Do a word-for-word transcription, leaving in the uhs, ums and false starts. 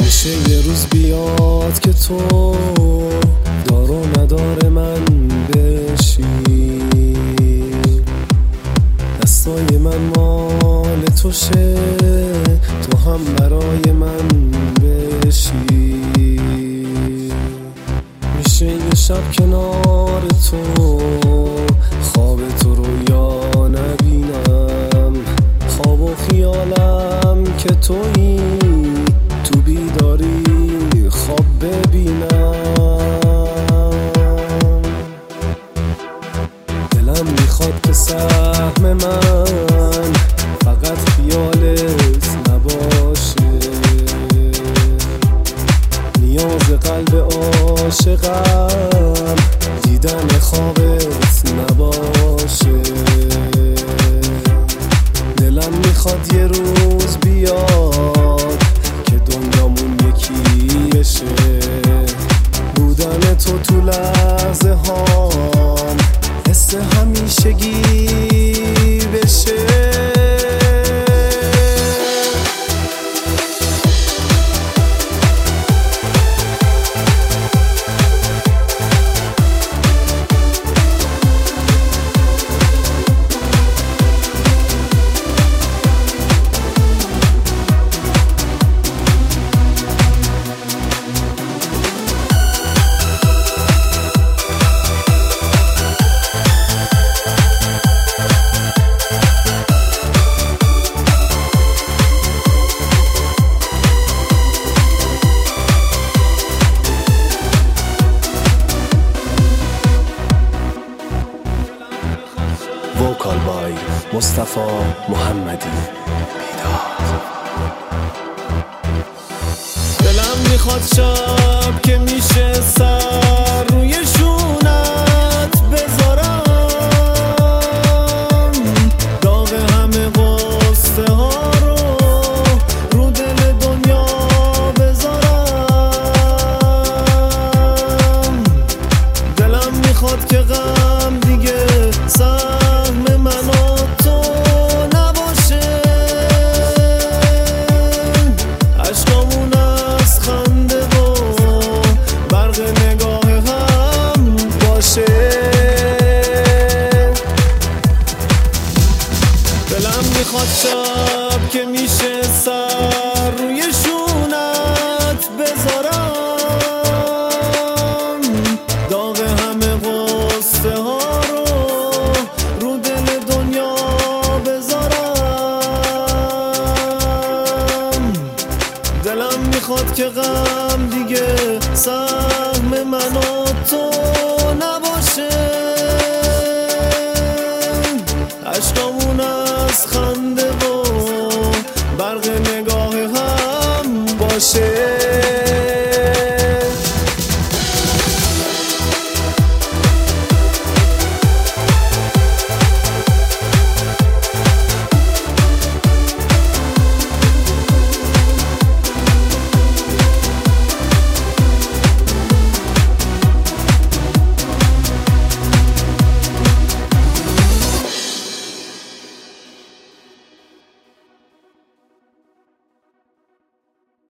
میشه یه روز بیاد که تو دار و ندار من بشی، دستای من مال تو شه، تو هم برای من بشی. میشه یه شب کنار تو خواب تو رو یا نبینم، خواب و خیالم که تویی، تو بیداری خواب ببینم. دلم میخواد که سهم من فقط خیالت نباشه، نیاز قلب عاشقم دیدن خوابت نباشه. دلم میخواد یه روز بیاد که دنیامون یکی بشه، بودن تو تو لحظه هام حس همیشگی بشه. وکال بای مصطفی محمدی. دلم میخواد شب که میشه سر روی شونت بذارم، داغ همه قصه ها رو رو دل دنیا بذارم. دلم میخواد که غم دیگه سهم من و تو نباشه، عشقامون از خنده و برق نگاه هم باشه. دلم میخواد شب که میشه سر روی شونت بذارم، داغ همه قصه ها رو رو دل دنیا بذارم. دلم میخواد که غم دیگه سهم من و تو